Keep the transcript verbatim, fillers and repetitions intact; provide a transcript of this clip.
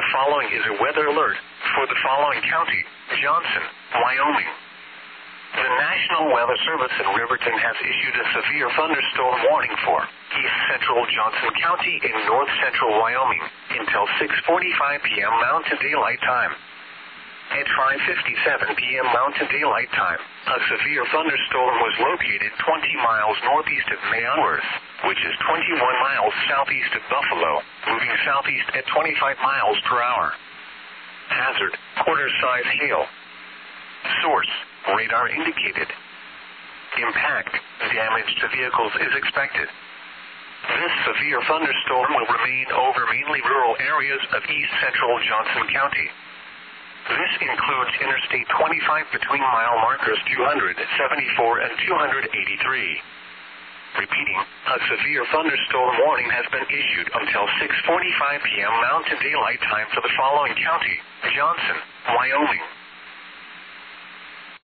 The following is a weather alert for the following county: Johnson, Wyoming. The National Weather Service in Riverton has issued a severe thunderstorm warning for east central Johnson County in north central Wyoming until six forty-five p.m. Mountain Daylight Time. At five fifty-seven p.m. Mountain Daylight Time, a severe thunderstorm was located twenty miles northeast of Mayonworth, which is twenty-one miles southeast of Buffalo, moving southeast at twenty-five miles per hour. Hazard: quarter-size hail. Source: radar indicated. Impact: damage to vehicles is expected. This severe thunderstorm will remain over mainly rural areas of east central Johnson County. This includes Interstate twenty-five between mile markers two hundred seventy-four and two hundred eighty-three. Repeating, a severe thunderstorm warning has been issued until six forty-five p.m. Mountain Daylight Time for the following county: Johnson, Wyoming.